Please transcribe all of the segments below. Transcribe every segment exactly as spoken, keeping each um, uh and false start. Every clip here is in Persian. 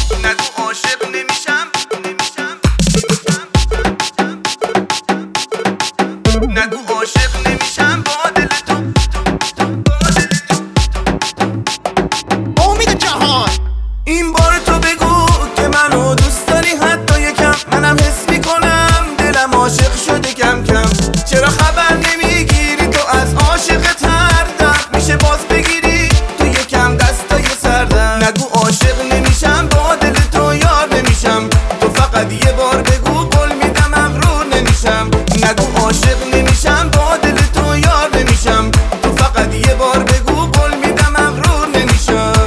نگو عاشق نمیشم، نگو عاشق نمیشم با دل تو. امید جهان این بار تو بگو که منو دوست داری حتی یکم. منم حس میکنم دلم عاشق شده کم کم. چرا خبر نمیگیری تو از عاشقت هر دم؟ میشه باز بگیری تو یکم دستای سردم. نگو عاشق نمیشم با دل تو یار نمیشم. تو فقط یه بار بگو قول میدم مغرور نمیشم. نگو عاشق نمیشم با دل تو یار نمیشم. تو فقط یه بار بگو قول میدم مغرور نمیشم.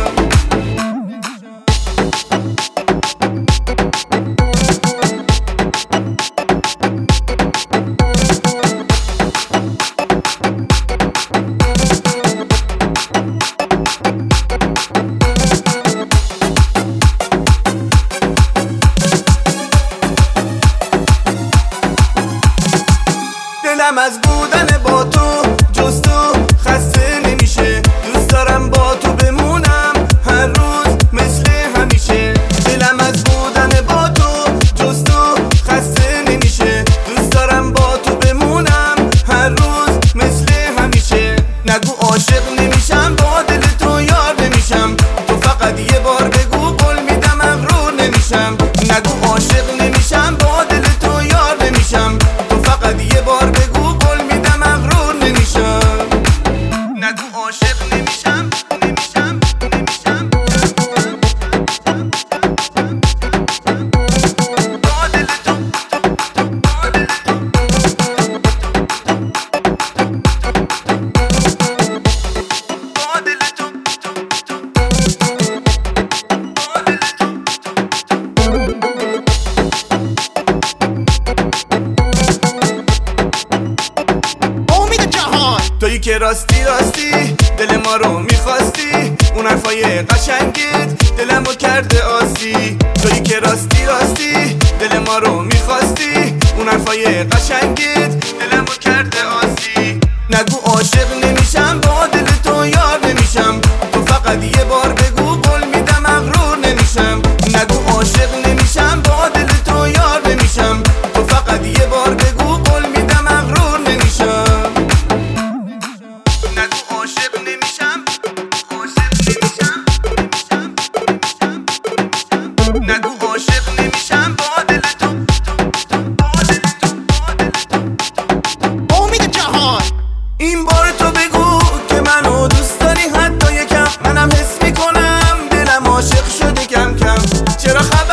دلم از بودن با تو جز تو خسته نمیشه. دوست دارم با تو بمونم هر روز مثل همیشه. دلم از بودن با تو جز تو خسته نمیشه. دوست دارم با تو بمونم هر روز مثل همیشه. نگو عاشق نمیشم با دل تو یار نمیشم. تو فقط یه بار بگو قول میدم مغرور نمیشم. نگو عاشق نمیشم با دل تو یار نمیشم. تو فقط یه بار بگو قول میدم مغرور نمیشم. نگو عاشق نمیشم، نمیشم، نمیشم با دل تو، با دل تو. با دل تو، با دل امید جهان تویی که راستی راستی دل ما رو میخواستی. اون حرفای قشنگت دلمو کرده آسی. تویی که راستی راستی دل ما رو میخواستی. اون حرفای قشنگت دلمو کرده آسی. نگو عاشق نمیشم با دل تو یار نمیشم. تو فقط یه بار بگو قول میدم مغرور نمیشم. نگو عاشق نمیشم با دل تو یار نمیشم. تو فقط یه بار بگو قول میدم مغرور نمیشم. نگو عاشق نمیشم، عاشق نمیشم، نمیشم. نگو عاشق نمیشم با دل تو، با دل تو، با دل تو. امید جهان این بار تو بگو که منو دوست داری حتی یکم. منم حس میکنم دلم عاشق شده کم کم. چرا خبر